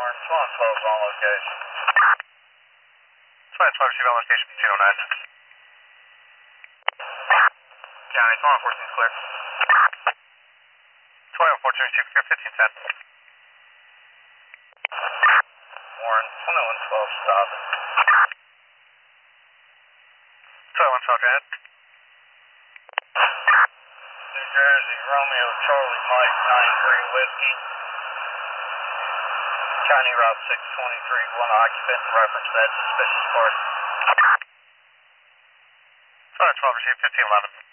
Warren, 12 is on location. 12 receive on location, 209. County, 1214 is clear. 1214 receive clear, 1510. Warren, 2112, stop it. 12 go ahead. New Jersey, Romeo, Charlie, Mike, 93 Whiskey. County Route 623, one occupant in reference to that suspicious party. 12 receive 1511.